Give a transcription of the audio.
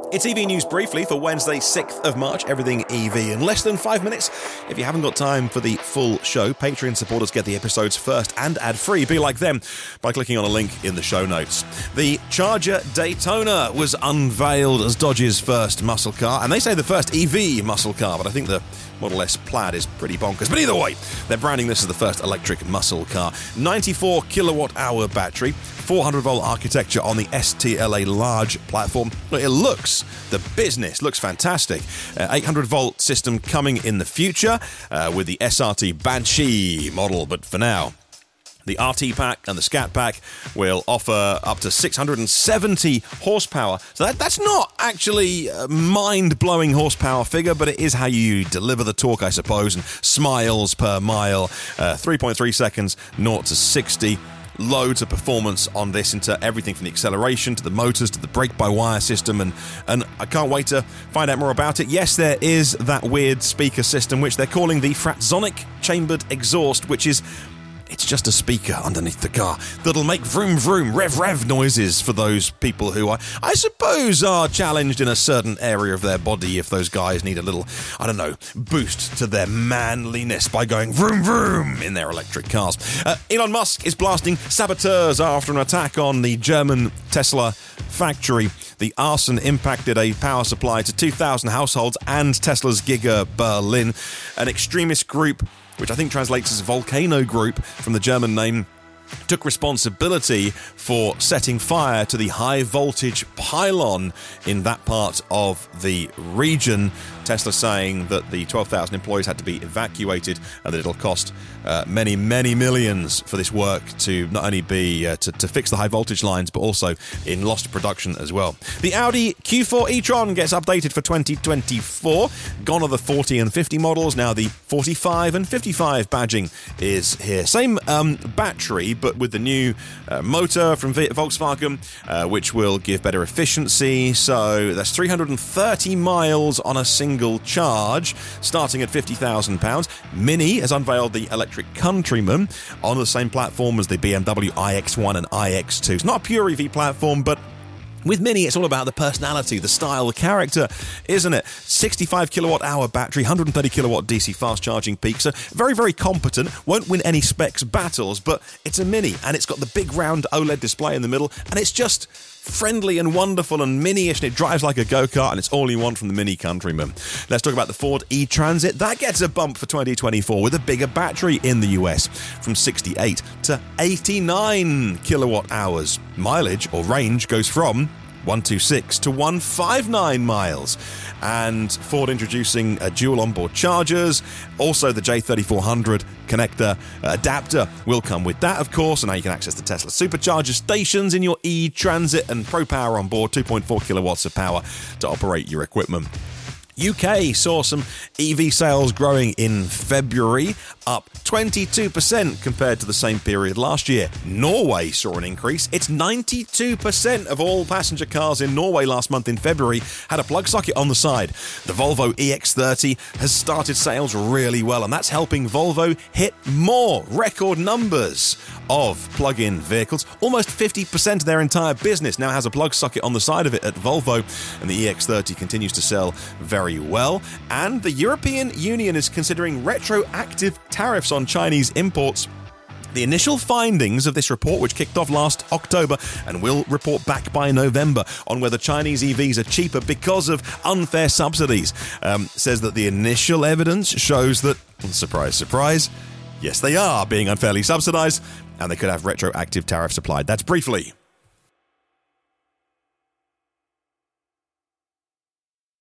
It's EV News briefly for Wednesday, 6th of March. Everything EV in less than 5 minutes. If you haven't got time for the full show, Patreon supporters get the episodes first and ad-free. Be like them by clicking on a link in the show notes. The Charger Daytona was unveiled as Dodge's first muscle car, and they say the first EV muscle car, but I think the Model S Plaid is pretty bonkers. But either way, they're branding this as the first electric muscle car. 94 kilowatt-hour battery, 400-volt architecture on the STLA large platform. The business looks fantastic. 800-volt system coming in the future with the SRT Banshee model. But for now, the RT Pack and the Scat Pack will offer up to 670 horsepower. So that's not actually a mind-blowing horsepower figure, but it is how you deliver the torque, I suppose, and smiles per mile. 3.3 seconds, 0 to 60. Loads of performance on this into everything from the acceleration to the motors to the brake-by-wire system, and I can't wait to find out more about it. Yes, there is that weird speaker system, which they're calling the Fratzonic Chambered Exhaust, which is... it's just a speaker underneath the car that'll make vroom vroom, rev rev noises for those people who I suppose are challenged in a certain area of their body if those guys need a little, I don't know, boost to their manliness by going vroom vroom in their electric cars. Elon Musk is blasting saboteurs after an attack on the German Tesla factory. The arson impacted a power supply to 2,000 households and Tesla's Giga Berlin. An extremist group, which I think translates as Volcano Group from the German name, took responsibility for setting fire to the high-voltage pylon in that part of the region. Tesla saying that the 12,000 employees had to be evacuated and that it'll cost many, many millions for this work to not only be to fix the high-voltage lines, but also in lost production as well. The Audi Q4 e-tron gets updated for 2024. Gone are the 40 and 50 models. Now the 45 and 55 badging is here. Same battery, but with the new motor from Volkswagen, which will give better efficiency. So that's 330 miles on a single charge, starting at £50,000. Mini has unveiled the electric Countryman on the same platform as the BMW iX1 and iX2. It's not a pure EV platform, but with Mini, it's all about the personality, the style, the character, isn't it? 65 kilowatt-hour battery, 130 kilowatt DC fast charging peak, so very, very competent. Won't win any specs battles, but it's a Mini, and it's got the big round OLED display in the middle, and it's just friendly and wonderful and mini-ish, and it drives like a go-kart, and it's all you want from the Mini Countryman. Let's talk about the Ford e-Transit. That gets a bump for 2024 with a bigger battery in the US, from 68 to 89 kilowatt-hours. Mileage, or range, goes from 126 to 159 miles. And Ford introducing dual onboard chargers. Also, the J3400 connector adapter will come with that, of course, and now you can access the Tesla supercharger stations in your e-Transit, and Pro Power on board, 2.4 kilowatts of power to operate your equipment. UK saw some EV sales growing in February, up 22% compared to the same period last year. Norway saw an increase. It's 92% of all passenger cars in Norway last month in February had a plug socket on the side. The Volvo EX30 has started sales really well, and that's helping Volvo hit more record numbers of plug-in vehicles. Almost 50% of their entire business now has a plug socket on the side of it at Volvo, and the EX30 continues to sell very well. And the European Union is considering retroactive tariffs on Chinese imports. The initial findings of this report, which kicked off last October and will report back by November on whether Chinese EVs are cheaper because of unfair subsidies, says that the initial evidence shows that, surprise, surprise, yes, they are being unfairly subsidized, and they could have retroactive tariffs applied. That's briefly